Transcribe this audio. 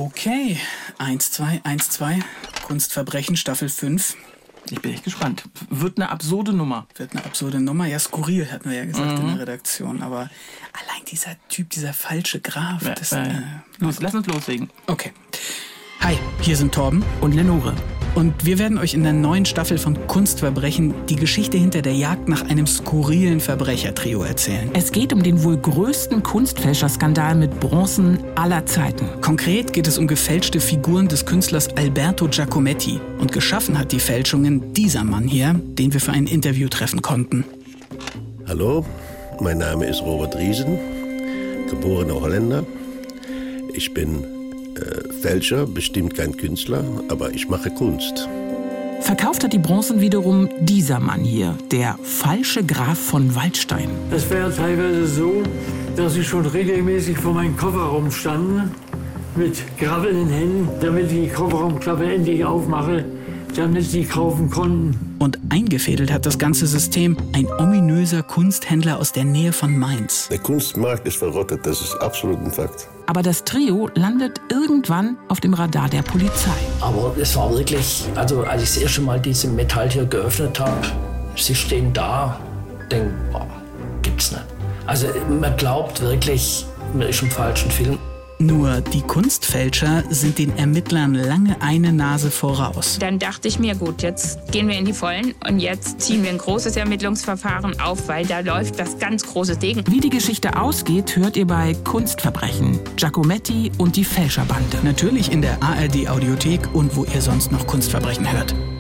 Okay, 1-2, Kunstverbrechen, Staffel 5. Ich bin echt gespannt. Wird eine absurde Nummer. Ja, skurril, hatten wir ja gesagt in der Redaktion. Aber allein dieser Typ, dieser falsche Graf. Lass uns loslegen. Okay. Hi, hier sind Torben und Lenore. Und wir werden euch in der neuen Staffel von Kunstverbrechen die Geschichte hinter der Jagd nach einem skurrilen Verbrechertrio erzählen. Es geht um den wohl größten Kunstfälscherskandal mit Bronzen aller Zeiten. Konkret geht es um gefälschte Figuren des Künstlers Alberto Giacometti. Und geschaffen hat die Fälschungen dieser Mann hier, den wir für ein Interview treffen konnten. Hallo, mein Name ist Robert Riesen, geborener Holländer. Ich bin Fälscher, bestimmt kein Künstler, aber ich mache Kunst. Verkauft hat die Bronzen wiederum dieser Mann hier, der falsche Graf von Waldstein. Es wäre teilweise so, dass sie schon regelmäßig vor meinem Kofferraum standen, mit grabbelnden Händen, damit ich die Kofferraumklappe endlich aufmache, damit sie kaufen konnten. Und eingefädelt hat das ganze System ein ominöser Kunsthändler aus der Nähe von Mainz. Der Kunstmarkt ist verrottet, das ist absolut ein Fakt. Aber das Trio landet irgendwann auf dem Radar der Polizei. Aber es war wirklich, als ich das erste Mal diese Metall hier geöffnet habe, sie stehen da, denken, boah, gibt's nicht. Also man glaubt wirklich, man ist im falschen Film. Nur die Kunstfälscher sind den Ermittlern lange eine Nase voraus. Dann dachte ich mir, gut, jetzt gehen wir in die Vollen und jetzt ziehen wir ein großes Ermittlungsverfahren auf, weil da läuft was ganz großes Ding. Wie die Geschichte ausgeht, hört ihr bei Kunstverbrechen, Giacometti und die Fälscherbande. Natürlich in der ARD Audiothek und wo ihr sonst noch Kunstverbrechen hört.